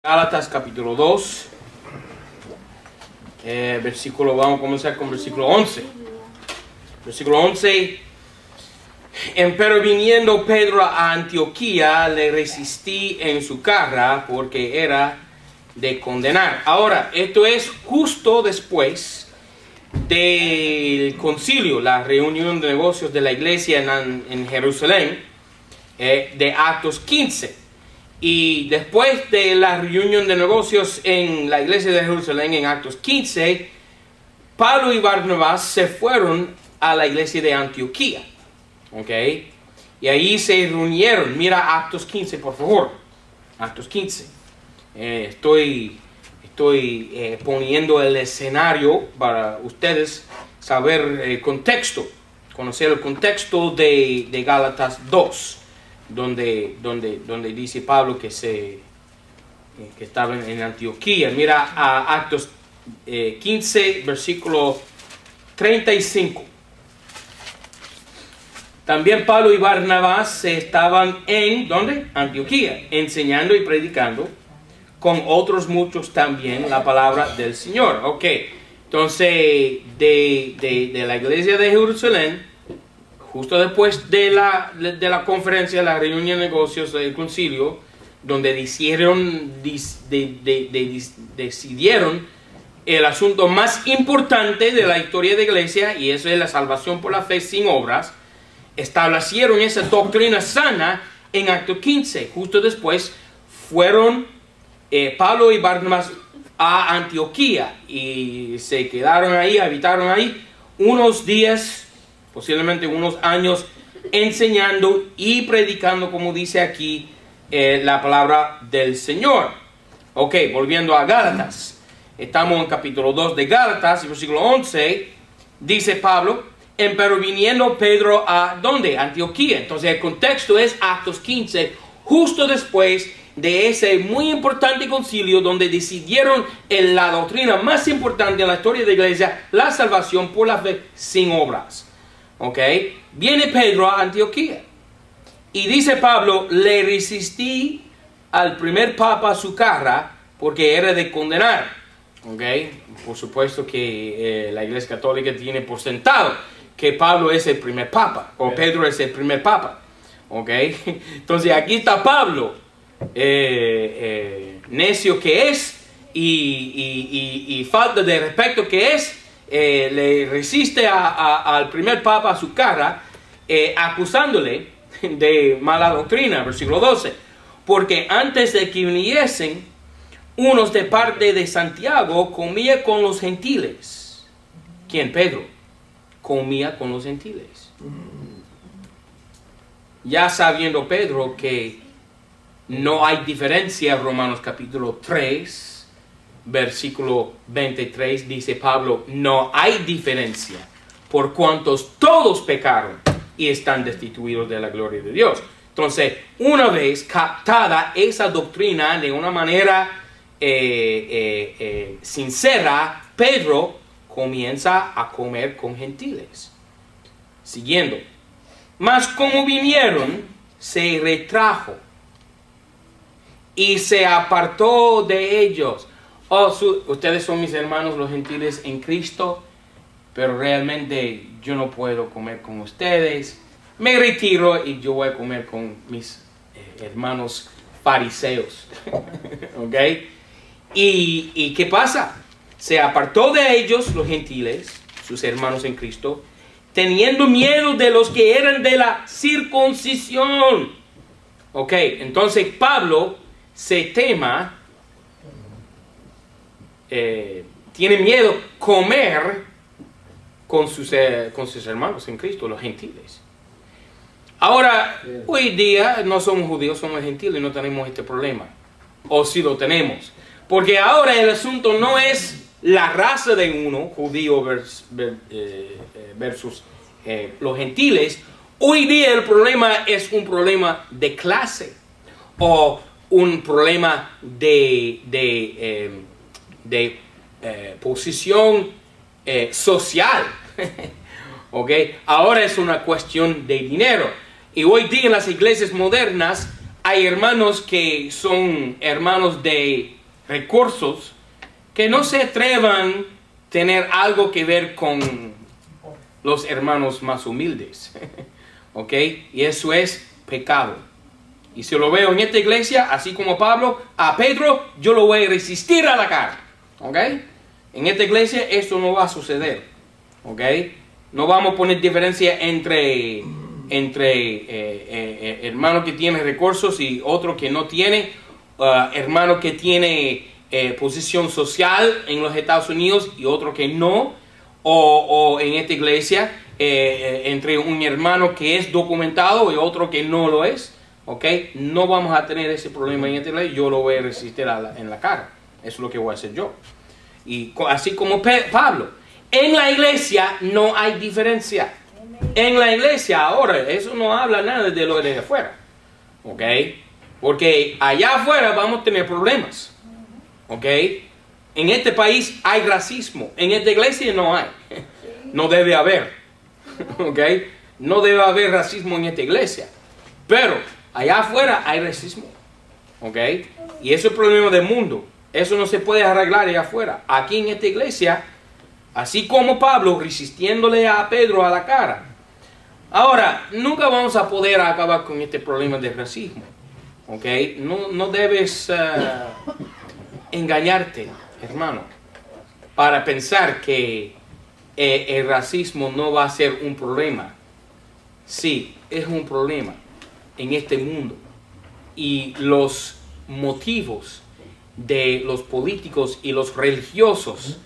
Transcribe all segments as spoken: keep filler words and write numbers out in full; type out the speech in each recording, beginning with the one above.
Gálatas capítulo dos, eh, versículo, vamos a comenzar con versículo once. Versículo once. Empero viniendo Pedro a Antioquía, le resistí en su carga porque era de condenar. Ahora, esto es justo después del concilio, la reunión de negocios de la iglesia en, en Jerusalén, eh, de Actos quince. Y después de la reunión de negocios en la iglesia de Jerusalén en Actos quince, Pablo y Barnabás se fueron a la iglesia de Antioquía. ¿Ok? Y ahí se reunieron. Mira Actos quince, por favor. Actos quince. Eh, estoy estoy eh, poniendo el escenario para ustedes saber el contexto. Conocer el contexto de, de Gálatas dos. Donde, donde, donde dice Pablo que, se, que estaba en Antioquía. Mira a Actos eh, quince, versículo treinta y cinco. También Pablo y Barnabás estaban en, ¿dónde? Antioquía, enseñando y predicando con otros muchos también la palabra del Señor. Ok, entonces de, de, de la iglesia de Jerusalén, justo después de la, de la conferencia, la reunión de negocios del concilio, donde decidieron, de, de, de, de, decidieron el asunto más importante de la historia de la iglesia, y eso es la salvación por la fe sin obras, establecieron esa doctrina sana en Actos quince. Justo después fueron eh, Pablo y Barnabás a Antioquía y se quedaron ahí, habitaron ahí unos días, posiblemente unos años, enseñando y predicando, como dice aquí, eh, la palabra del Señor. Ok, volviendo a Gálatas. Estamos en capítulo dos de Gálatas, versículo once. Dice Pablo, empero viniendo Pedro a, ¿dónde? Antioquía. Entonces el contexto es Actos quince, justo después de ese muy importante concilio donde decidieron en la doctrina más importante en la historia de la iglesia, la salvación por la fe sin obras. Ok, viene Pedro a Antioquía y dice Pablo, le resistí al primer papa a su carga porque era de condenar. Ok, por supuesto que eh, la iglesia católica tiene por sentado que Pablo es el primer papa o Pedro es el primer papa. Ok, entonces aquí está Pablo, eh, eh, necio que es y, y, y, y falta de respeto que es. Eh, le resiste a, a, al primer papa a su cara, eh, acusándole de mala doctrina, versículo doce, porque antes de que viniesen unos de parte de Santiago, comía con los gentiles. ¿Quién? Pedro. Comía con los gentiles. Ya sabiendo Pedro que no hay diferencia, Romanos capítulo tres, versículo veintitrés, dice Pablo, no hay diferencia, por cuantos todos pecaron y están destituidos de la gloria de Dios. Entonces, una vez captada esa doctrina de una manera eh, eh, eh, sincera, Pedro comienza a comer con gentiles. Siguiendo. Mas como vinieron, se retrajo y se apartó de ellos. Oh, su, ustedes son mis hermanos los gentiles en Cristo, pero realmente yo no puedo comer con ustedes. Me retiro y yo voy a comer con mis eh, hermanos fariseos. ¿Ok? ¿Y, ¿Y qué pasa? Se apartó de ellos los gentiles, sus hermanos en Cristo, teniendo miedo de los que eran de la circuncisión. Ok, entonces Pablo se tema, eh, tiene miedo comer con sus, eh, con sus hermanos en Cristo, los gentiles. Ahora, hoy día no somos judíos, somos gentiles y no tenemos este problema. O si lo tenemos. Porque ahora el asunto no es la raza de uno, judío versus, versus eh, los gentiles. Hoy día el problema es un problema de clase. O un problema de, de, eh, de eh, posición eh, social. ¿Okay? Ahora es una cuestión de dinero. Y hoy día en las iglesias modernas hay hermanos que son hermanos de recursos que no se atrevan a tener algo que ver con los hermanos más humildes. ¿Ok? Y eso es pecado. Y si lo veo en esta iglesia, así como Pablo, a Pedro, yo lo voy a resistir a la cara. ¿Ok? En esta iglesia esto no va a suceder. ¿Ok? No vamos a poner diferencia entre, entre eh, eh, hermano que tiene recursos y otro que no tiene. Uh, hermano que tiene eh, posición social en los Estados Unidos y otro que no. O, o en esta iglesia, eh, entre un hermano que es documentado y otro que no lo es. ¿Ok? No vamos a tener ese problema en esta iglesia. Yo lo voy a resistir a la, en la cara. Eso es lo que voy a hacer yo. Y así como Pe- Pablo. En la iglesia no hay diferencia. En la iglesia ahora, eso no habla nada de lo de afuera. ¿Ok? Porque allá afuera vamos a tener problemas. ¿Ok? En este país hay racismo. En esta iglesia no hay. No debe haber. ¿Ok? No debe haber racismo en esta iglesia. Pero allá afuera hay racismo. ¿Ok? Y eso es el problema del mundo. Eso no se puede arreglar allá afuera. Aquí en esta iglesia, así como Pablo resistiéndole a Pedro a la cara. Ahora, nunca vamos a poder acabar con este problema de racismo. ¿Ok? No, no debes uh, engañarte, hermano, para pensar que eh, el racismo no va a ser un problema. Sí, es un problema en este mundo. Y los motivos de los políticos y los religiosos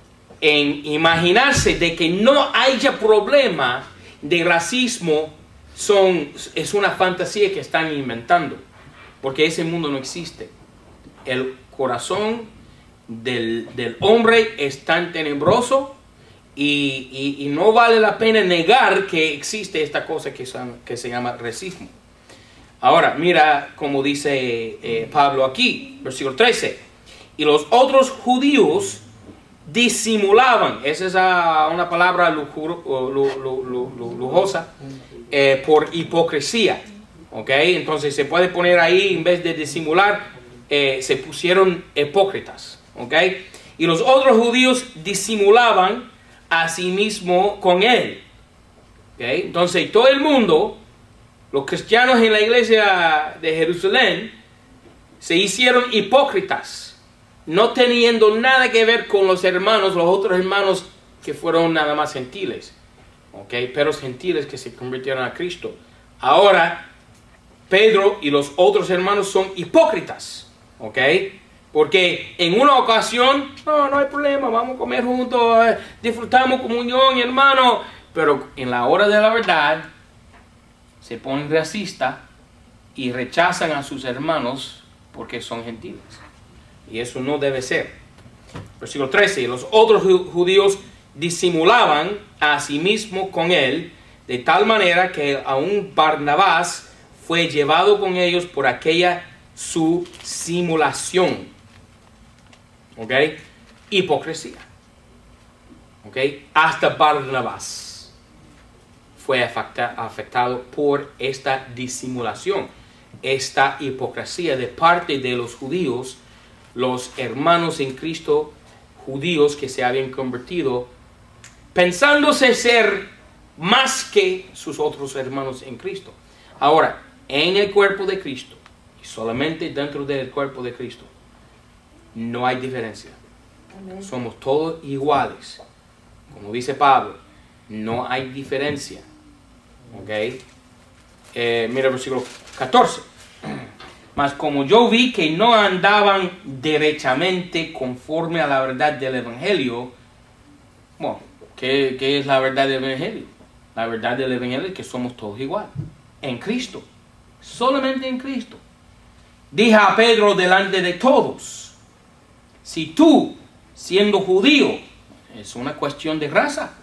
en imaginarse de que no haya problema de racismo son, es una fantasía que están inventando, porque ese mundo no existe. El corazón del, del hombre es tan tenebroso y, y, y no vale la pena negar que existe esta cosa que, son, que se llama racismo. Ahora, mira como dice eh, Pablo aquí, versículo trece. Y los otros judíos disimulaban, esa es a, una palabra lujur, lu, lu, lu, lu, lujosa, eh, por hipocresía. ¿Ok? Entonces se puede poner ahí, en vez de disimular, eh, se pusieron hipócritas. ¿Ok? Y los otros judíos disimulaban a sí mismo con él. ¿Ok? Entonces todo el mundo, los cristianos en la iglesia de Jerusalén, se hicieron hipócritas, no teniendo nada que ver con los hermanos, los otros hermanos que fueron nada más gentiles, ¿ok? Pero gentiles que se convirtieron a Cristo. Ahora, Pedro y los otros hermanos son hipócritas, ¿ok? Porque en una ocasión, no, no hay problema, vamos a comer juntos, eh, disfrutamos comunión, hermano. Pero en la hora de la verdad, se ponen racistas y rechazan a sus hermanos porque son gentiles. Y eso no debe ser. Versículo trece. Los otros judíos disimulaban a sí mismo con él, de tal manera que aún Barnabás fue llevado con ellos por aquella su simulación. ¿Ok? Hipocresía. ¿Ok? Hasta Barnabás fue afecta, afectado por esta disimulación, esta hipocresía de parte de los judíos, los hermanos en Cristo judíos que se habían convertido, pensándose ser más que sus otros hermanos en Cristo. Ahora, en el cuerpo de Cristo, y solamente dentro del cuerpo de Cristo, no hay diferencia. Amén. Somos todos iguales. Como dice Pablo, no hay diferencia. ¿Ok? Eh, mira el versículo catorce. Mas como yo vi que no andaban derechamente conforme a la verdad del Evangelio. Bueno, ¿qué, qué es la verdad del Evangelio? La verdad del Evangelio es que somos todos igual. En Cristo. Solamente en Cristo. Dije a Pedro delante de todos. Si tú, siendo judío, es una cuestión de raza.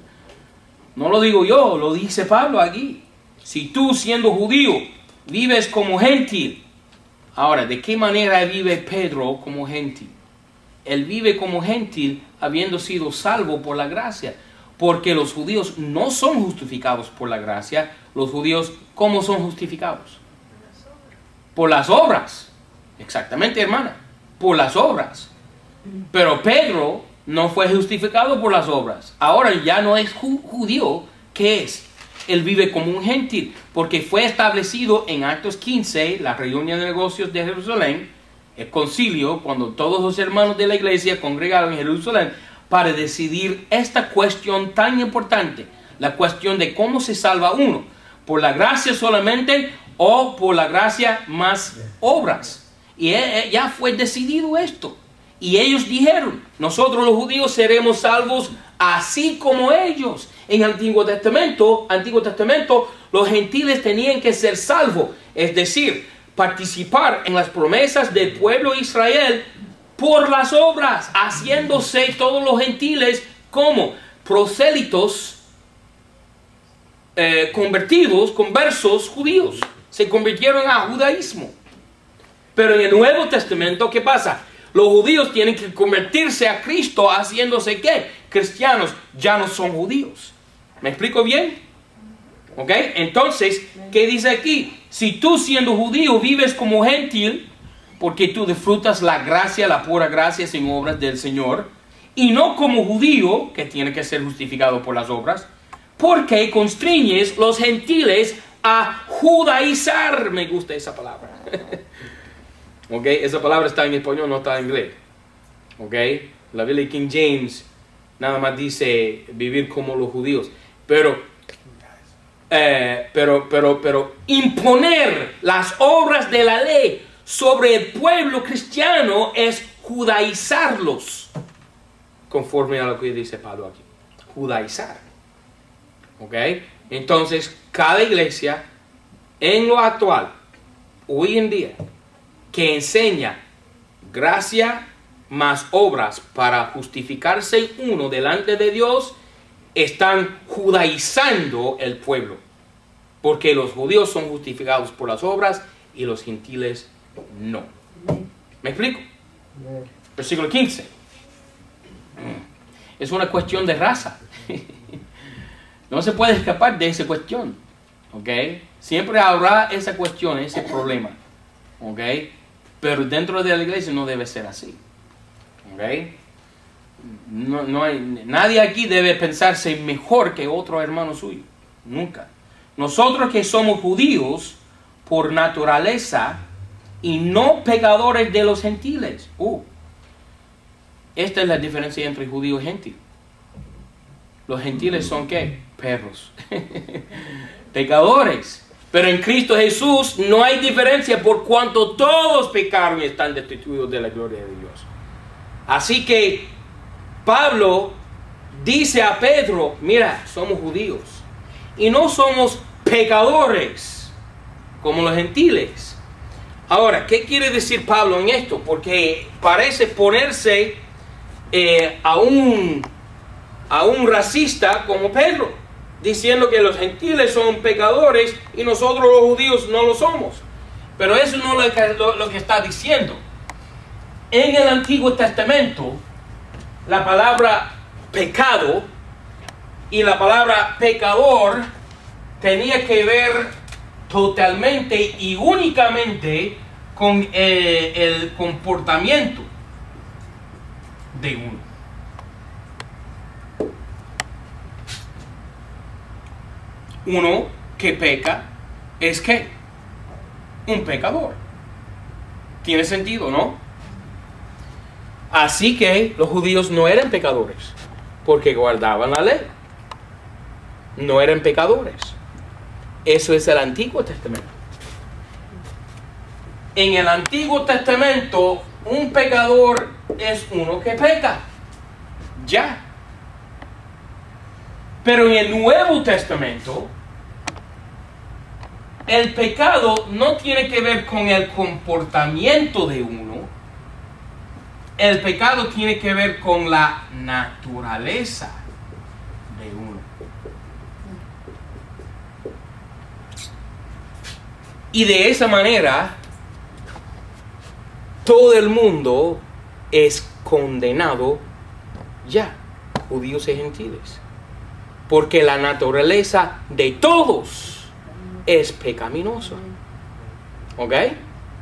No lo digo yo, lo dice Pablo aquí. Si tú, siendo judío, vives como gentil. Ahora, ¿de qué manera vive Pedro como gentil? Él vive como gentil habiendo sido salvo por la gracia. Porque los judíos no son justificados por la gracia. Los judíos, ¿cómo son justificados? por las obras. Exactamente, hermana, por las obras. Pero Pedro no fue justificado por las obras. Ahora ya no es ju judío. ¿Qué es? Él vive como un gentil, porque fue establecido en Actos quince, la reunión de negocios de Jerusalén, el concilio, cuando todos los hermanos de la iglesia congregaron en Jerusalén para decidir esta cuestión tan importante, la cuestión de cómo se salva uno, por la gracia solamente o por la gracia más obras. Y ya fue decidido esto. Y ellos dijeron, nosotros los judíos seremos salvos así como ellos. En el Antiguo Testamento, Antiguo Testamento, los gentiles tenían que ser salvos, es decir, participar en las promesas del pueblo de Israel por las obras, haciéndose todos los gentiles como prosélitos, eh, convertidos, conversos judíos. Se convirtieron a judaísmo. Pero en el Nuevo Testamento, ¿qué pasa? Los judíos tienen que convertirse a Cristo haciéndose ¿qué? Cristianos, ya no son judíos. ¿Me explico bien? ¿Ok? Entonces, ¿qué dice aquí? Si tú siendo judío vives como gentil, porque tú disfrutas la gracia, la pura gracia sin obras del Señor, y no como judío, que tiene que ser justificado por las obras, porque constriñes los gentiles a judaizar. Me gusta esa palabra. ¿Ok? Esa palabra está en español, no está en inglés. ¿Ok? La Biblia King James nada más dice vivir como los judíos. Pero, eh, pero, pero, pero imponer las obras de la ley sobre el pueblo cristiano es judaizarlos. Conforme a lo que dice Pablo aquí. Judaizar. ¿Ok? Entonces, cada iglesia en lo actual, hoy en día, que enseña gracia más obras para justificarse uno delante de Dios, están judaizando el pueblo. Porque los judíos son justificados por las obras y los gentiles no. ¿Me explico? Versículo quince. Es una cuestión de raza. No se puede escapar de esa cuestión. ¿Ok? Siempre habrá esa cuestión, ese problema. ¿Ok? Pero dentro de la iglesia no debe ser así. ¿Ok? No, no hay, nadie aquí debe pensarse mejor que otro hermano suyo. Nunca. Nosotros que somos judíos por naturaleza y no pecadores de los gentiles. Uh, esta es la diferencia entre judío y gentil. Los gentiles son ¿qué? Perros. Pecadores. Pero en Cristo Jesús no hay diferencia por cuanto todos pecaron y están destituidos de la gloria de Dios. Así que Pablo dice a Pedro, mira, somos judíos y no somos pecadores como los gentiles. Ahora, ¿qué quiere decir Pablo en esto? Porque parece ponerse eh, a, un, a un racista como Pedro, diciendo que los gentiles son pecadores y nosotros los judíos no lo somos. Pero eso no es lo que, lo, lo que está diciendo. En el Antiguo Testamento, la palabra pecado y la palabra pecador tenía que ver totalmente y únicamente con eh, el comportamiento de uno. Uno que peca es que un pecador. ¿Tiene sentido, no? Así que los judíos no eran pecadores porque guardaban la ley. No eran pecadores. Eso es el Antiguo Testamento. En el Antiguo Testamento, un pecador es uno que peca. Ya. Pero en el Nuevo Testamento, el pecado no tiene que ver con el comportamiento de uno. El pecado tiene que ver con la naturaleza de uno. Y de esa manera, todo el mundo es condenado ya, judíos y gentiles. Porque la naturaleza de todos es pecaminosa. ¿Ok?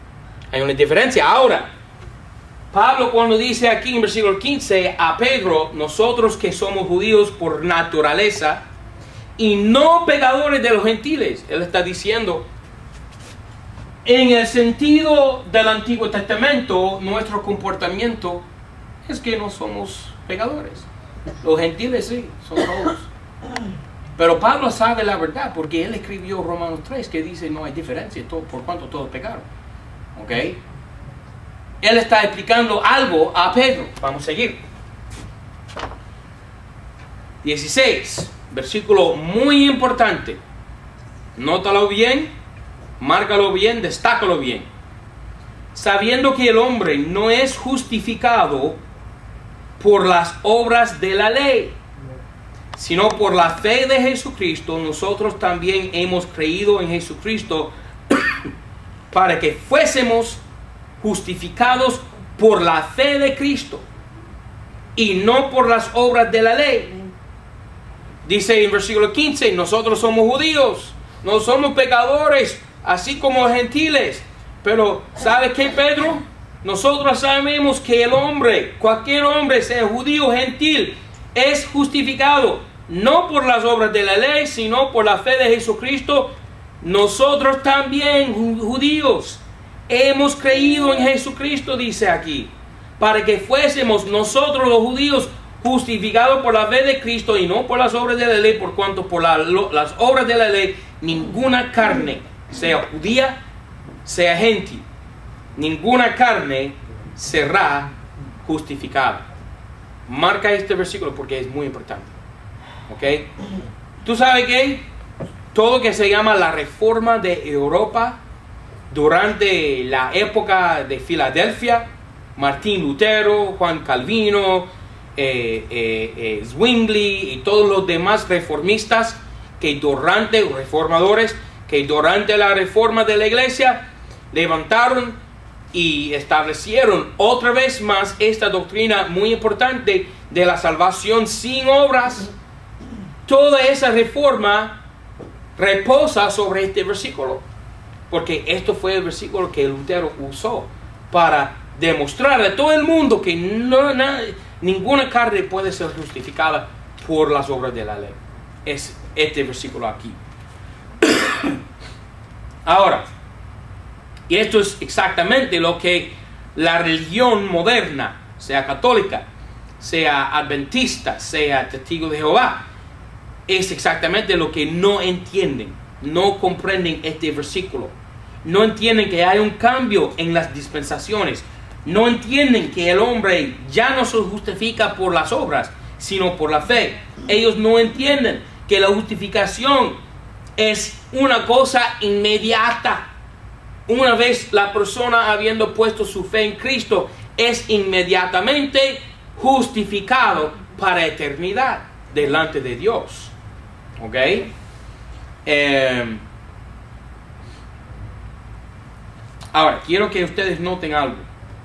Hay una diferencia. Ahora, Pablo cuando dice aquí en versículo quince a Pedro, nosotros que somos judíos por naturaleza y no pecadores de los gentiles, él está diciendo, en el sentido del Antiguo Testamento, nuestro comportamiento es que no somos pecadores. Los gentiles sí, son todos. Pero Pablo sabe la verdad porque él escribió Romanos tres que dice no hay diferencia todo, por cuanto todos pecaron. ¿Ok? Él está explicando algo a Pedro. Vamos a seguir. dieciséis, versículo muy importante. Nótalo bien, márcalo bien, destácalo bien. Sabiendo que el hombre no es justificado por las obras de la ley, sino por la fe de Jesucristo, nosotros también hemos creído en Jesucristo para que fuésemos justificados por la fe de Cristo y no por las obras de la ley. Dice en versículo quince, nosotros somos judíos, no somos pecadores, así como gentiles. Pero, ¿sabe qué, Pedro? Nosotros sabemos que el hombre, cualquier hombre, sea judío o gentil, es justificado no por las obras de la ley, sino por la fe de Jesucristo. Nosotros también, judíos, hemos creído en Jesucristo, dice aquí, para que fuésemos nosotros los judíos justificados por la fe de Cristo y no por las obras de la ley, por cuanto por la, lo, las obras de la ley ninguna carne, sea judía, sea gentil, ninguna carne será justificada. Marca este versículo porque es muy importante. ¿Ok? ¿Tú sabes qué? Todo lo que se llama la reforma de Europa durante la época de Filadelfia, Martín Lutero, Juan Calvino, eh, eh, eh, Zwingli y todos los demás reformistas que durante, reformadores, que durante la reforma de la iglesia levantaron y establecieron otra vez más esta doctrina muy importante de la salvación sin obras. Toda esa reforma reposa sobre este versículo, porque esto fue el versículo que Lutero usó para demostrar a todo el mundo que no, no, ninguna carne puede ser justificada por las obras de la ley. Es este versículo aquí. Ahora, y esto es exactamente lo que la religión moderna, sea católica, sea adventista, sea testigo de Jehová, es exactamente lo que no entienden, no comprenden este versículo. No entienden que hay un cambio en las dispensaciones. No entienden que el hombre ya no se justifica por las obras, sino por la fe. Ellos no entienden que la justificación es una cosa inmediata. Una vez la persona habiendo puesto su fe en Cristo, es inmediatamente justificado para eternidad delante de Dios. ¿Ok? Eh, ahora, quiero que ustedes noten algo.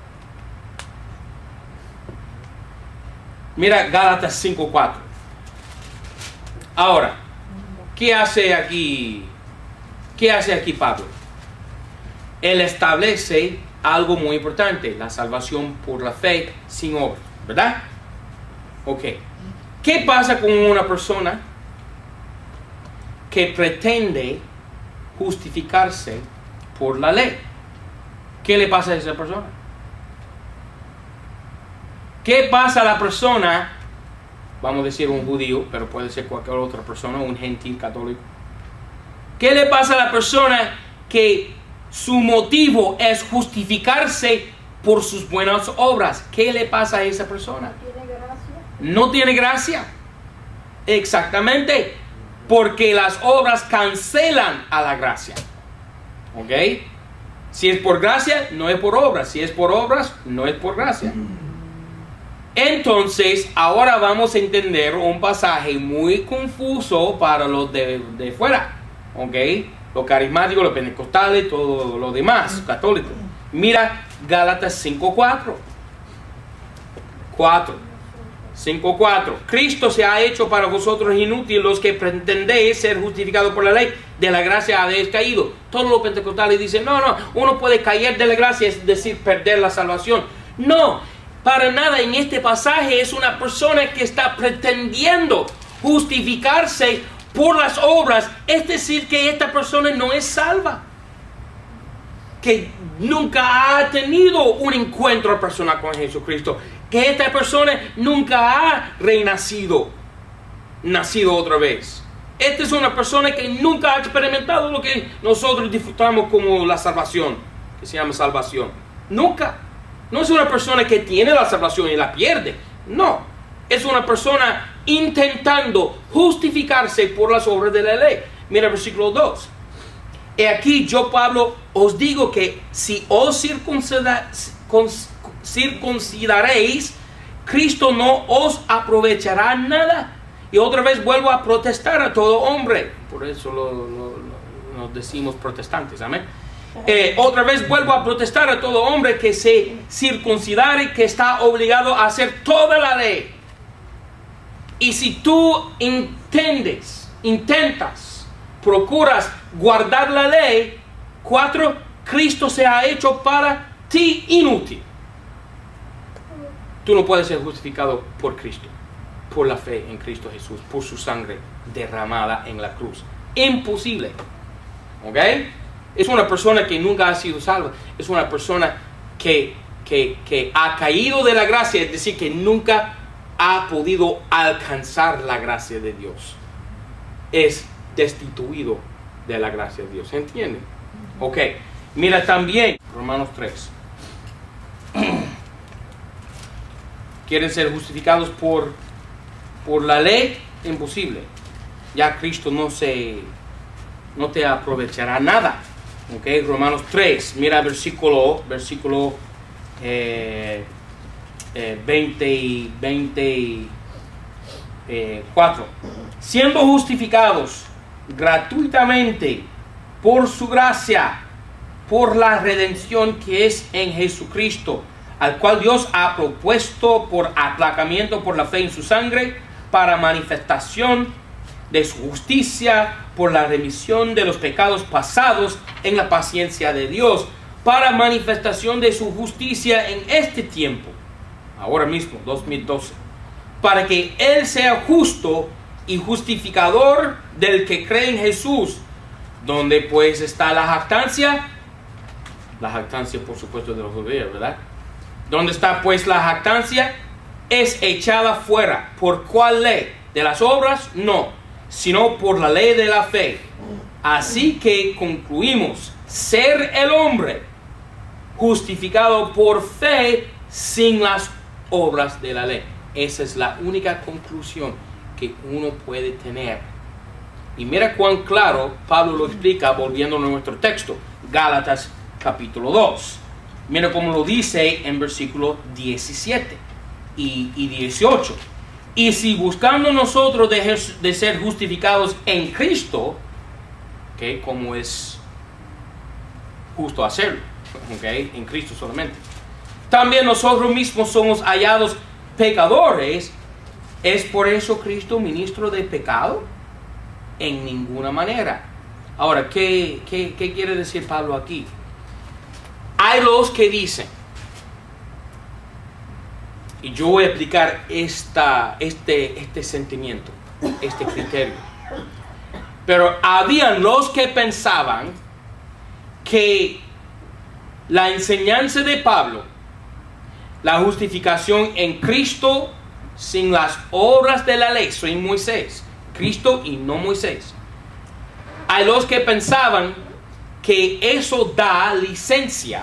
Mira Gálatas cinco cuatro. Ahora, ¿qué hace aquí? ¿Qué hace aquí Pablo? Él establece algo muy importante, la salvación por la fe sin obras, ¿verdad? Ok. ¿Qué pasa con una persona que pretende justificarse por la ley? ¿Qué le pasa a esa persona? ¿Qué pasa a la persona, vamos a decir un judío, pero puede ser cualquier otra persona, un gentil católico? ¿Qué le pasa a la persona que su motivo es justificarse por sus buenas obras? ¿Qué le pasa a esa persona? ¿No tiene gracia? No tiene gracia. Exactamente. Porque las obras cancelan a la gracia. ¿Ok? Si es por gracia, no es por obras. Si es por obras, no es por gracia. Entonces, ahora vamos a entender un pasaje muy confuso para los de, de fuera. ¿Ok? Los carismáticos, los pentecostales, todo lo demás, católicos. Mira Gálatas cinco cuatro. cuatro. cinco cuatro. Cristo se ha hecho para vosotros inútil los que pretendéis ser justificados por la ley. de la gracia habéis caído. Todos los pentecostales dicen, no, no, uno puede caer de la gracia, es decir, perder la salvación. No, para nada. En este pasaje es una persona que está pretendiendo justificarse por las obras, es decir, que esta persona no es salva, que nunca ha tenido un encuentro personal con Jesucristo, que esta persona nunca ha renacido, nacido otra vez. Esta es una persona que nunca ha experimentado lo que nosotros disfrutamos como la salvación, que se llama salvación. Nunca. No es una persona que tiene la salvación y la pierde. No. Es una persona intentando justificarse por las obras de la ley. Mira el versículo dos. He aquí yo, Pablo, os digo que si os circuncida, circuncidaréis, Cristo no os aprovechará nada. Y otra vez vuelvo a protestar a todo hombre. Por eso lo, lo, lo, nos decimos protestantes. Amén. Eh, otra vez vuelvo a protestar a todo hombre que se circuncidare, que está obligado a hacer toda la ley. Y si tú intendes, intentas, procuras guardar la ley, cuatro, Cristo se ha hecho para ti inútil. Tú no puedes ser justificado por Cristo, por la fe en Cristo Jesús, por su sangre derramada en la cruz. Imposible. ¿Ok? Es una persona que nunca ha sido salva. Es una persona que, que, que ha caído de la gracia, es decir, que nunca ha podido alcanzar la gracia de Dios. Es destituido de la gracia de Dios. ¿Se entiende? Ok. Mira también Romanos tres. ¿Quieren ser justificados por, por la ley? Imposible. Ya Cristo no se no te aprovechará nada. Ok. Romanos tres. Mira versículo versículo eh, Eh, veinte y veinticuatro. Siendo justificados gratuitamente por su gracia, por la redención que es en Jesucristo, al cual Dios ha propuesto por aplacamiento por la fe en su sangre, para manifestación de su justicia, por la remisión de los pecados pasados en la paciencia de Dios, para manifestación de su justicia en este tiempo, ahora mismo, dos mil doce, para que Él sea justo y justificador del que cree en Jesús. ¿Dónde pues está la jactancia? La jactancia, por supuesto, de los judíos, ¿verdad? ¿Dónde está pues la jactancia? Es echada fuera. ¿Por cuál ley? ¿De las obras? No, sino por la ley de la fe. Así que concluimos ser el hombre justificado por fe sin las obras de la ley. Esa es la única conclusión que uno puede tener. Y mira cuán claro Pablo lo explica volviendo a nuestro texto, Gálatas capítulo dos. Mira cómo lo dice en versículo diecisiete y, y dieciocho. Y si buscando nosotros de, de ser justificados en Cristo, ¿okay? Como es justo hacerlo, ¿okay? En Cristo solamente, también nosotros mismos somos hallados pecadores, ¿es por eso Cristo ministro de pecado? En ninguna manera. Ahora, ¿qué, qué, qué quiere decir Pablo aquí? Hay los que dicen, y yo voy a explicar esta, este, este sentimiento, este criterio, pero habían los que pensaban que la enseñanza de Pablo, la justificación en Cristo sin las obras de la ley, sin Moisés, Cristo y no Moisés. Hay los que pensaban que eso da licencia,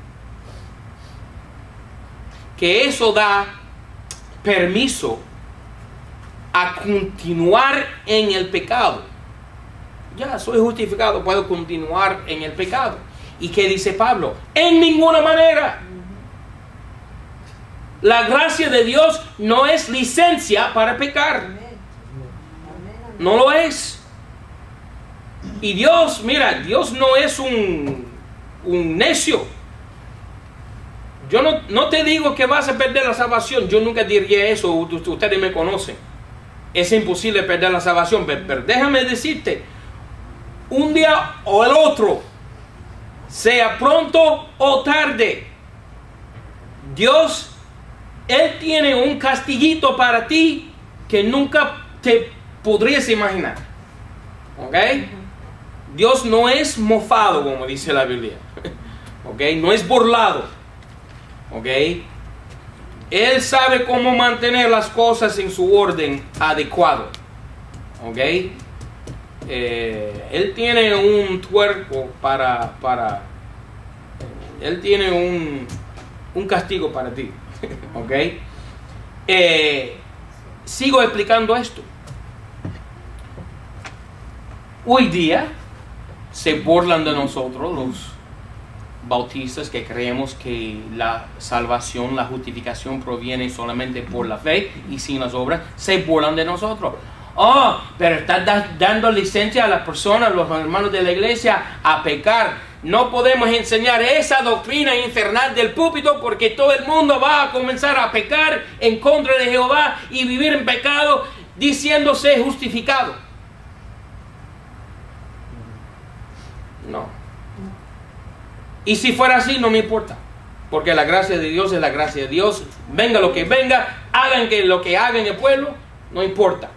que eso da permiso a continuar en el pecado. Ya soy justificado, puedo continuar en el pecado. ¿Y qué dice Pablo? En ninguna manera. La gracia de Dios no es licencia para pecar. No lo es. Y Dios, mira, Dios no es un, un necio. Yo no, no te digo que vas a perder la salvación. Yo nunca diría eso. Ustedes me conocen. Es imposible perder la salvación. Pero, pero déjame decirte, un día o el otro, sea pronto o tarde, Dios, Él tiene un castiguito para ti que nunca te podrías imaginar. ¿Ok? Dios no es mofado, como dice la Biblia. ¿Ok? No es burlado. ¿Ok? Él sabe cómo mantener las cosas en su orden adecuado. ¿Ok? Eh, él tiene un tuerco para, para Él tiene un, un castigo para ti. ¿Ok? Eh, sigo explicando esto. Hoy día se burlan de nosotros los bautistas que creemos que la salvación, la justificación proviene solamente por la fe y sin las obras. Se burlan de nosotros. Oh, pero estás da- dando licencia a las personas, los hermanos de la iglesia, a pecar. No podemos enseñar esa doctrina infernal del púlpito porque todo el mundo va a comenzar a pecar en contra de Jehová y vivir en pecado diciéndose justificado. No. Y si fuera así, no me importa. Porque la gracia de Dios es la gracia de Dios. Venga lo que venga, hagan que lo que hagan el pueblo, no importa.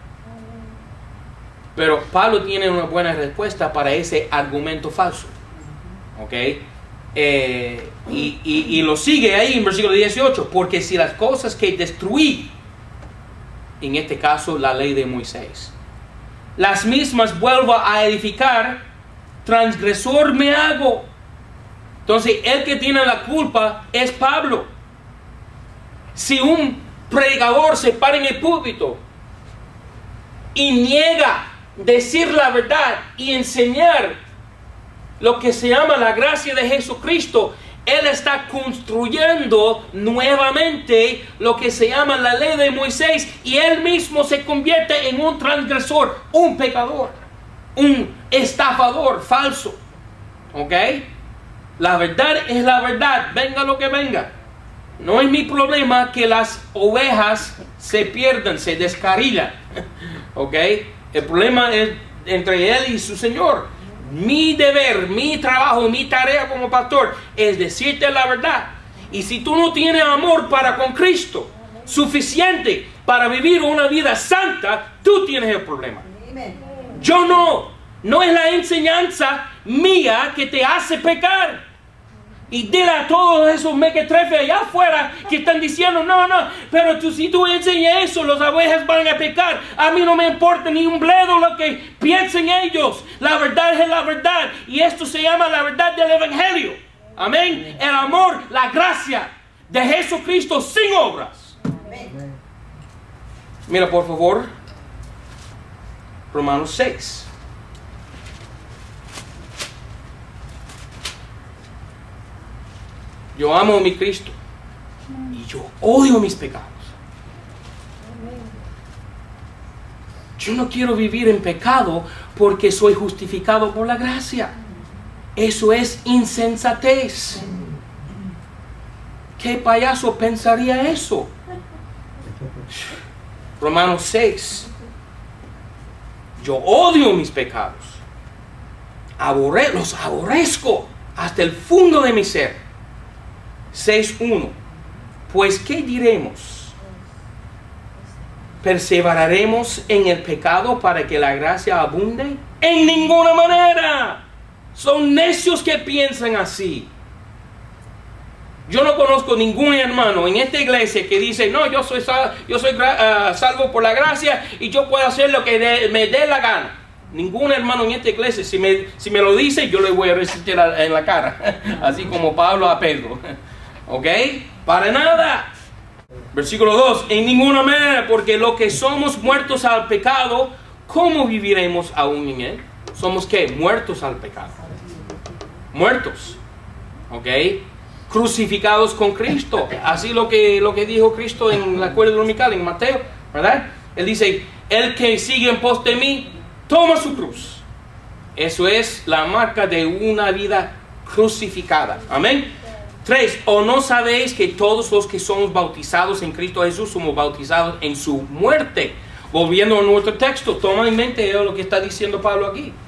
Pero Pablo tiene una buena respuesta para ese argumento falso. ¿Ok? Eh, y, y, y lo sigue ahí en versículo dieciocho. Porque si las cosas que destruí, en este caso la ley de Moisés, las mismas vuelvo a edificar, transgresor me hago. Entonces el que tiene la culpa es Pablo. Si un predicador se para en el púlpito y niega decir la verdad y enseñar lo que se llama la gracia de Jesucristo, él está construyendo nuevamente lo que se llama la ley de Moisés y él mismo se convierte en un transgresor, un pecador, un estafador falso. ¿Ok? La verdad es la verdad, venga lo que venga. No es mi problema que las ovejas se pierdan, se descarrilan. ¿Ok? El problema es entre él y su Señor. Mi deber, mi trabajo, mi tarea como pastor es decirte la verdad. Y si tú no tienes amor para con Cristo suficiente para vivir una vida santa, tú tienes el problema. Yo no. No es la enseñanza mía que te hace pecar. Y dile a todos esos mequetrefes allá afuera que están diciendo, no, no, pero tú, si tú enseñas eso, los ovejas van a pecar. A mí no me importa ni un bledo lo que piensen ellos. La verdad es la verdad. Y esto se llama la verdad del Evangelio. Amén. El amor, la gracia de Jesucristo sin obras. Amén. Mira, por favor, Romanos seis. Yo amo a mi Cristo y yo odio mis pecados. Yo no quiero vivir en pecado porque soy justificado por la gracia. Eso es insensatez. ¿Qué payaso pensaría eso? Romanos seis. Yo odio mis pecados. Aborre, los aborrezco hasta el fondo de mi ser. seis uno. Pues ¿qué diremos? ¿Perseveraremos en el pecado para que la gracia abunde? En ninguna manera. Son necios que piensan así. Yo no conozco ningún hermano en esta iglesia que dice, no, yo soy, sal, yo soy uh, salvo por la gracia y yo puedo hacer lo que de, me dé la gana. Ningún hermano en esta iglesia, si me, si me lo dice, yo le voy a resistir en la cara. Así como Pablo a Pedro. ¿Ok? Para nada. Versículo dos. En ninguna manera, porque lo que somos muertos al pecado, ¿cómo viviremos aún en él? ¿Somos qué? Muertos al pecado. Muertos. ¿Ok? Crucificados con Cristo. Así lo que, lo que dijo Cristo en la escuela dominical, en Mateo, ¿verdad? Él dice, el que sigue en pos de mí, toma su cruz. Eso es la marca de una vida crucificada. Amén. Tres, ¿o no sabéis que todos los que somos bautizados en Cristo Jesús somos bautizados en su muerte? Volviendo a nuestro texto, toma en mente lo que está diciendo Pablo aquí.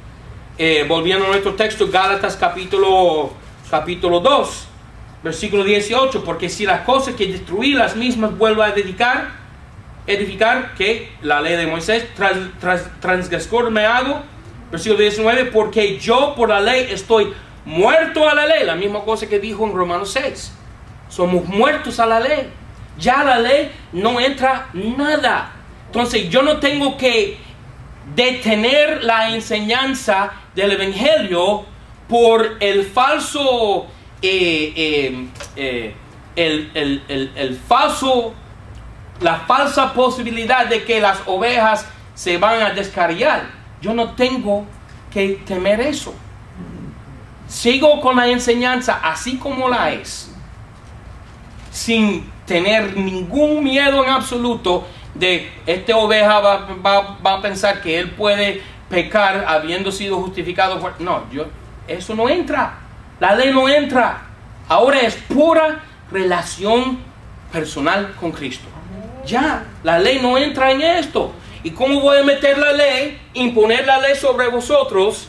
Eh, volviendo a nuestro texto, Gálatas capítulo, capítulo dos, versículo dieciocho, porque si las cosas que destruí las mismas vuelvo a edificar, edificar, que la ley de Moisés, tras, tras, transgresor me hago, versículo diecinueve, porque yo por la ley estoy muerto a la ley, la misma cosa que dijo en Romanos seis, somos muertos a la ley, ya la ley no entra nada, entonces yo no tengo que detener la enseñanza del Evangelio por el falso, eh, eh, eh, el, el, el, el falso, la falsa posibilidad de que las ovejas se van a descarriar. Yo no tengo que temer eso. Sigo con la enseñanza así como la es, sin tener ningún miedo en absoluto de esta oveja va, va, va a pensar que él puede pecar habiendo sido justificado por... No, yo, eso no entra. La ley no entra. Ahora es pura relación personal con Cristo. Ya, la ley no entra en esto. ¿Y cómo voy a meter la ley, imponer la ley sobre vosotros,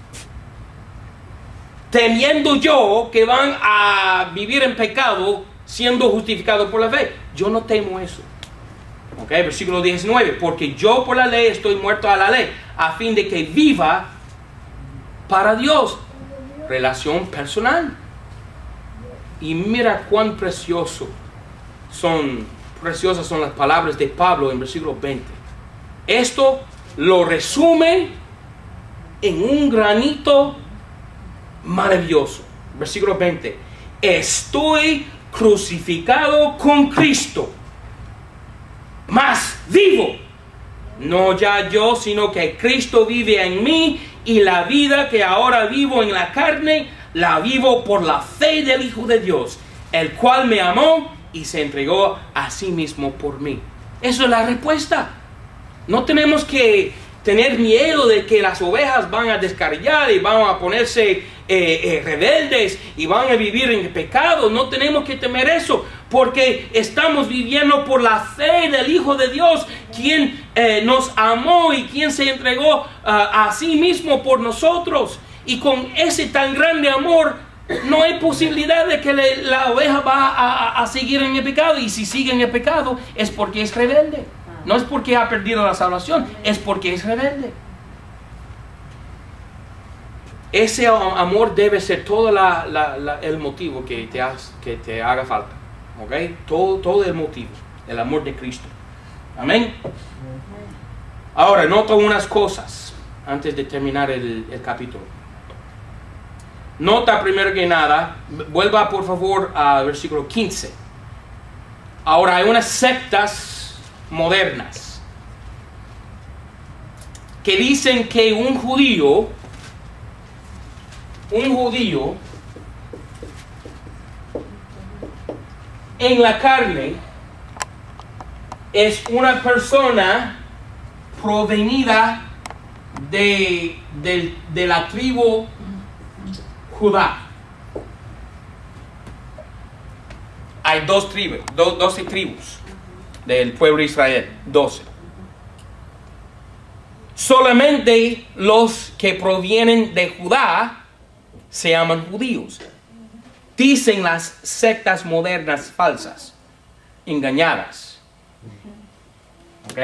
temiendo yo que van a vivir en pecado siendo justificados por la fe? Yo no temo eso. Ok, versículo diecinueve, porque yo por la ley estoy muerto a la ley, a fin de que viva para Dios. Relación personal. Y mira cuán precioso son, preciosas son las palabras de Pablo en versículo veinte. Esto lo resume en un granito maravilloso. Versículo veinte. Estoy crucificado con Cristo, mas vivo, no ya yo, sino que Cristo vive en mí, y la vida que ahora vivo en la carne, la vivo por la fe del Hijo de Dios, el cual me amó y se entregó a sí mismo por mí. Eso es la respuesta. No tenemos que tener miedo de que las ovejas van a descarriar y van a ponerse eh, eh, rebeldes y van a vivir en el pecado. No tenemos que temer eso, porque estamos viviendo por la fe del Hijo de Dios, quien eh, nos amó y quien se entregó uh, a sí mismo por nosotros. Y con ese tan grande amor, no hay posibilidad de que le, la oveja va a, a, a seguir en el pecado. Y si sigue en el pecado, es porque es rebelde. No es porque ha perdido la salvación, es porque es rebelde. Ese amor debe ser todo la, la, la, el motivo que te, has, que te haga falta. ¿Ok? Todo, todo el motivo. El amor de Cristo. Amén. Ahora, nota unas cosas antes de terminar el, el capítulo. Nota primero que nada, vuelva por favor al versículo quince. Ahora, hay unas sectas modernas que dicen que un judío, un judío en la carne es una persona provenida de, de, de la tribu Judá. Hay dos tribus, do, doce tribus del pueblo de Israel, doce. Solamente los que provienen de Judá se llaman judíos. Dicen las sectas modernas falsas, engañadas. ¿Ok?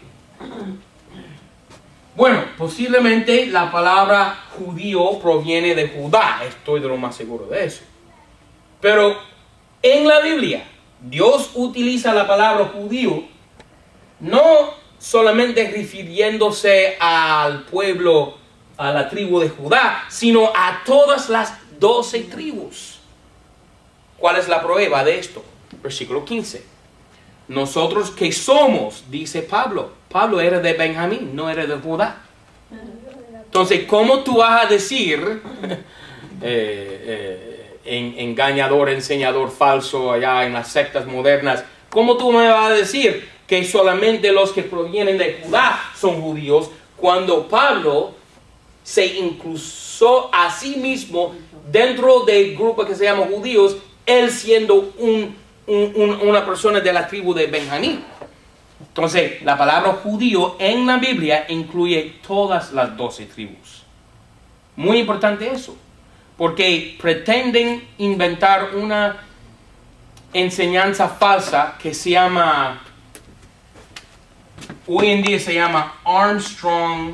Bueno, posiblemente la palabra judío proviene de Judá. Estoy de lo más seguro de eso. Pero en la Biblia, Dios utiliza la palabra judío no solamente refiriéndose al pueblo, a la tribu de Judá, sino a todas las doce tribus. ¿Cuál es la prueba de esto? Versículo quince. Nosotros que somos, dice Pablo. Pablo era de Benjamín, no era de Judá. Entonces, ¿cómo tú vas a decir, eh, eh, en, engañador, enseñador falso allá en las sectas modernas, cómo tú me vas a decir que solamente los que provienen de Judá son judíos, cuando Pablo se incluyó a sí mismo dentro del grupo que se llama judíos, él siendo un, un, un, una persona de la tribu de Benjamín? Entonces, la palabra judío en la Biblia incluye todas las doce tribus. Muy importante eso, porque pretenden inventar una enseñanza falsa que se llama, hoy en día se llama Armstrongismo.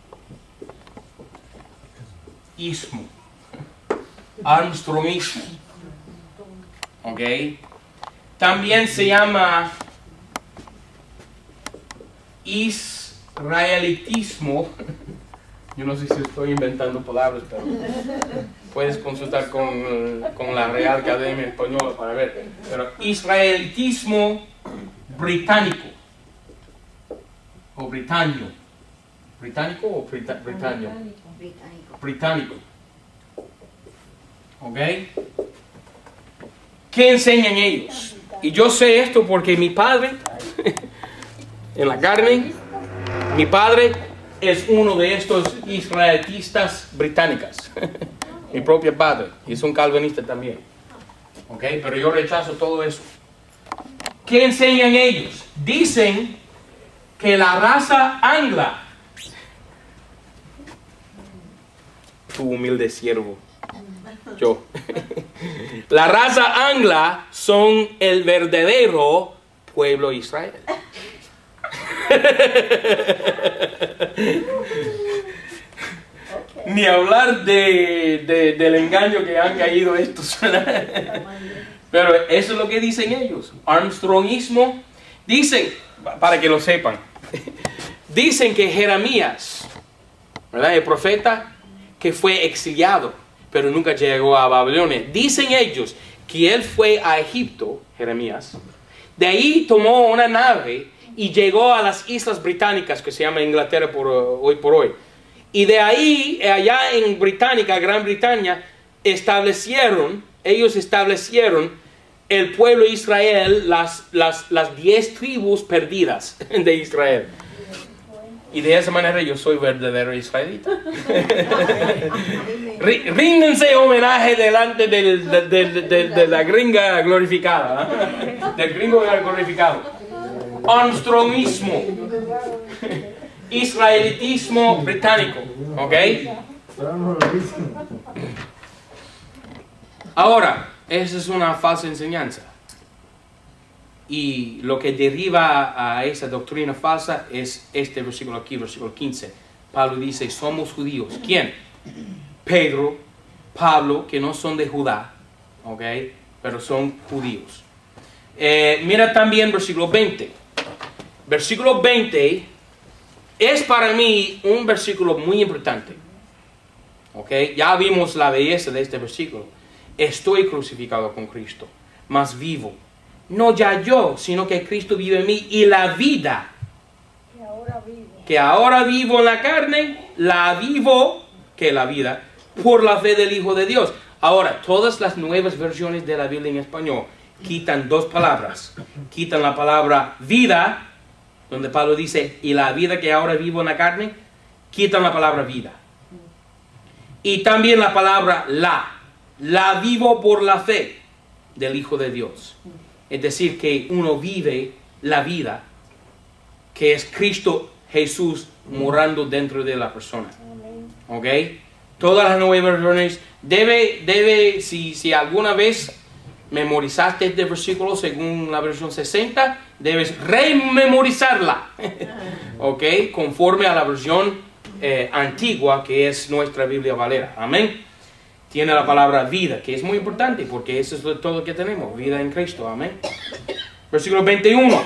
Armstrongismo. ¿Ok? También se llama israelitismo. Yo no sé si estoy inventando palabras, pero puedes consultar con, con la Real Academia Española para ver. Pero israelitismo británico. O británico. ¿Británico o brita, británico? Británico. Británico. ¿Ok? ¿Qué enseñan ellos? Y yo sé esto porque mi padre, en la carne, mi padre es uno de estos israelitistas británicas. Mi propio padre, y es un calvinista también. ¿Ok? Pero yo rechazo todo eso. ¿Qué enseñan ellos? Dicen que la raza angla, tu humilde siervo, yo, la raza angla son el verdadero pueblo de Israel. Ni hablar de, de, del engaño que han caído estos. Pero eso es lo que dicen ellos. Armstrongismo. Dicen, para que lo sepan, dicen que Jeremías, ¿verdad?, el profeta que fue exiliado, pero nunca llegó a Babilonia. Dicen ellos que él fue a Egipto, Jeremías. De ahí tomó una nave y llegó a las Islas Británicas, que se llama Inglaterra por, uh, hoy por hoy. Y de ahí, allá en Británica, Gran Bretaña, establecieron, ellos establecieron el pueblo de Israel, las, las, las diez tribus perdidas de Israel. Y de esa manera yo soy verdadero israelita. Ríndense homenaje delante del, de, de, de, de, de la gringa glorificada, ¿eh? Del gringo glorificado. Armstrongismo, israelitismo británico, ¿ok? Ahora, esa es una falsa enseñanza. Y lo que deriva a esa doctrina falsa es este versículo aquí, versículo quince. Pablo dice, somos judíos. ¿Quién? Pedro, Pablo, que no son de Judá, ¿ok? Pero son judíos. Eh, mira también versículo veinte. Versículo veinte es para mí un versículo muy importante. ¿Ok? Ya vimos la belleza de este versículo. Estoy crucificado con Cristo, mas vivo. No ya yo, sino que Cristo vive en mí, y la vida que ahora vivo, que ahora vivo en la carne, la vivo, que la vida, por la fe del Hijo de Dios. Ahora, todas las nuevas versiones de la Biblia en español quitan dos palabras. Quitan la palabra vida, donde Pablo dice, y la vida que ahora vivo en la carne, quitan la palabra vida. Y también la palabra la, la vivo por la fe del Hijo de Dios. Es decir, que uno vive la vida que es Cristo Jesús morando dentro de la persona. ¿Ok? Todas las nuevas versiones, debe, debe si, si alguna vez memorizaste este versículo según la versión sesenta, debes rememorizarla. ¿Ok? Conforme a la versión eh, antigua, que es nuestra Biblia Valera. Amén. Tiene la palabra vida, que es muy importante, porque eso es todo lo que tenemos, vida en Cristo. Amén. Versículo veintiuno.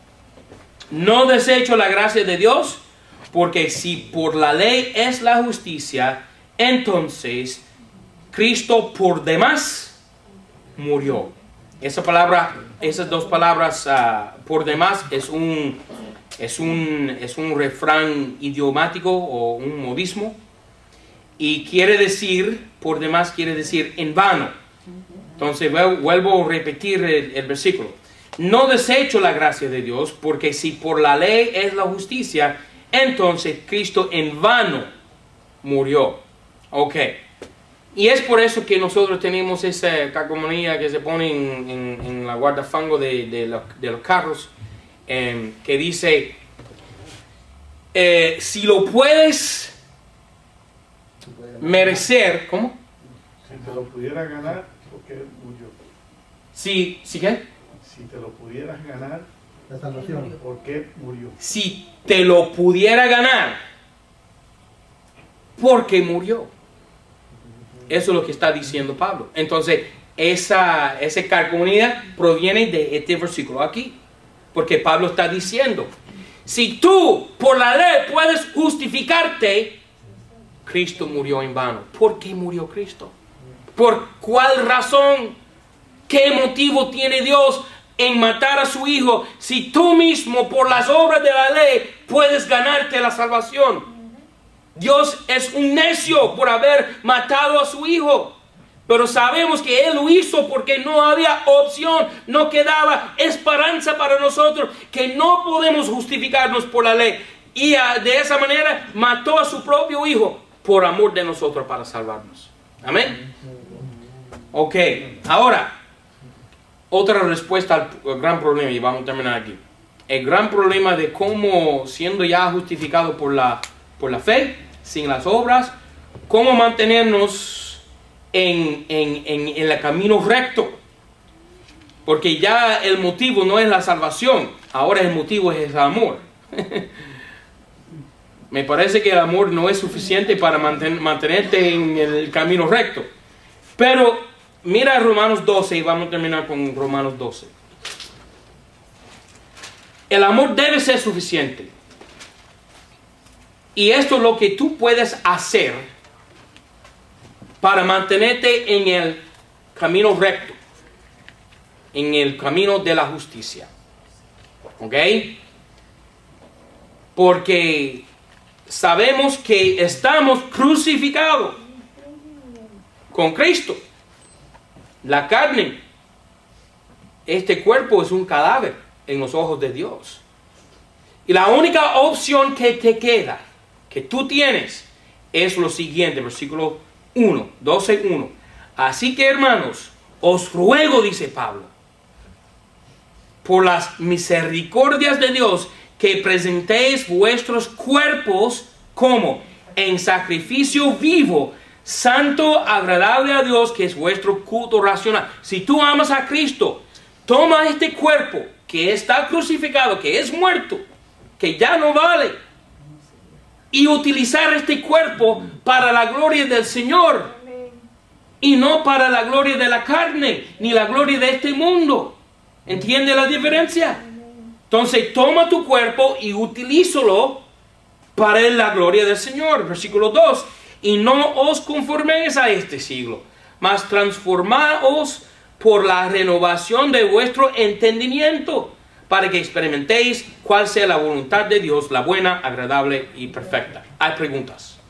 No desecho la gracia de Dios, porque si por la ley es la justicia, entonces Cristo por demás murió. Esa palabra, esas dos palabras, uh, por demás, es un, es, un, es un refrán idiomático o un modismo. Y quiere decir, por demás quiere decir en vano. Entonces vuelvo a repetir el, el versículo. No desecho la gracia de Dios, porque si por la ley es la justicia, entonces Cristo en vano murió. Ok. Y es por eso que nosotros tenemos esa calcomanía que se pone en, en, en la guardafango de, de, los, de los carros, eh, que dice, eh, si lo puedes merecer, ¿cómo? Si te lo pudieras ganar, ¿por qué murió? Si, ¿sí qué? Si te lo pudieras ganar, La salvación. ¿por qué murió? Si te lo pudiera ganar, ¿por qué murió? Eso es lo que está diciendo Pablo. Entonces, esa, esa carcomunidad proviene de este versículo aquí. Porque Pablo está diciendo, si tú por la ley puedes justificarte, Cristo murió en vano. ¿Por qué murió Cristo? ¿Por cuál razón? ¿Qué motivo tiene Dios en matar a su Hijo si tú mismo por las obras de la ley puedes ganarte la salvación? Dios es un necio por haber matado a su Hijo. Pero sabemos que Él lo hizo porque no había opción, no quedaba esperanza para nosotros, que no podemos justificarnos por la ley. Y de esa manera mató a su propio Hijo por amor de nosotros para salvarnos. Amén. Ok, ahora, otra respuesta al gran problema, y vamos a terminar aquí. El gran problema de cómo, siendo ya justificado por la, por la fe, sin las obras, cómo mantenernos En, en, en, en el camino recto, porque ya el motivo no es la salvación, ahora el motivo es el amor. Me parece que el amor no es suficiente para manten, mantenerte en el camino recto. Pero mira Romanos doce y vamos a terminar con Romanos doce. El amor debe ser suficiente, y esto es lo que tú puedes hacer para mantenerte en el camino recto, en el camino de la justicia. ¿Ok? Porque sabemos que estamos crucificados con Cristo. La carne, este cuerpo es un cadáver en los ojos de Dios. Y la única opción que te queda, que tú tienes, es lo siguiente, versículo uno, doce, uno. Así que, hermanos, os ruego, dice Pablo, por las misericordias de Dios, que presentéis vuestros cuerpos como en sacrificio vivo, santo, agradable a Dios, que es vuestro culto racional. Si tú amas a Cristo, toma este cuerpo que está crucificado, que es muerto, que ya no vale, y utilizar este cuerpo para la gloria del Señor. Y no para la gloria de la carne, ni la gloria de este mundo. ¿Entiende la diferencia? Entonces toma tu cuerpo y utilízalo para la gloria del Señor. Versículo dos. Y no os conforméis a este siglo, mas transformaos por la renovación de vuestro entendimiento, para que experimentéis cuál sea la voluntad de Dios, la buena, agradable y perfecta. Hay preguntas.